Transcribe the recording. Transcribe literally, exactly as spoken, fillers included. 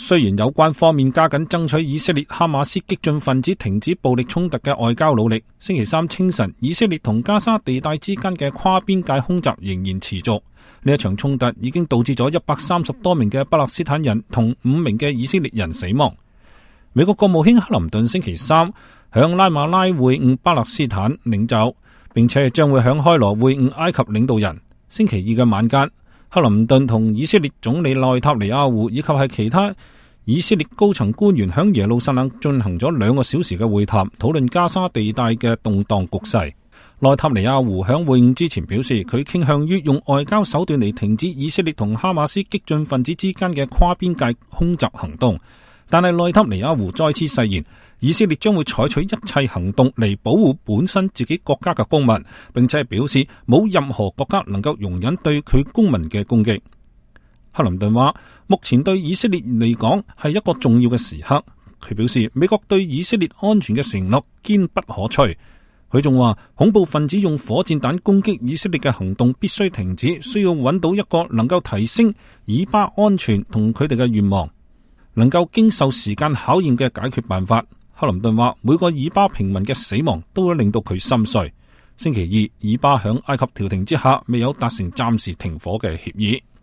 雖然有關方面加緊爭取以色列哈馬斯激進分子停止暴力衝突嘅外交努力，星期三清晨以色列同加沙地帶之間嘅跨邊界空襲仍然持續。呢一場衝突已經導致咗一百三十多名嘅巴勒斯坦人同五名嘅以色列人死亡。美國國務卿克林頓星期三響拉馬拉會晤巴勒斯坦領袖，並且將會響開羅會晤埃及領導人。星期二嘅晚間，克林頓同以色列總理內塔尼亞胡以及係其他以色列高層官員響耶路撒冷進行咗兩個小時嘅會談，討論加沙地帶嘅動盪局勢。內塔尼亞胡響會晤之前表示，佢傾向於用外交手段嚟停止以色列同哈馬斯激進分子之間嘅跨邊界空襲行動，但係內塔尼亞胡再次誓言，以色列將會採取一切行動嚟保護本身自己國家嘅公民，並且表示冇任何國家能夠容忍對佢公民嘅攻擊。克林頓話，目前對以色列嚟講係一個重要嘅時刻。佢表示，美國對以色列安全嘅承諾堅不可摧。佢仲話，恐怖分子用火箭彈攻擊以色列嘅行動必須停止，需要揾到一個能夠提升以巴安全同佢哋嘅願望，能夠經受時間考驗嘅解決辦法。克林頓話，每個以巴平民嘅死亡都會令到佢心碎。星期二，以巴響埃及調停之下，未有達成暫時停火嘅協議。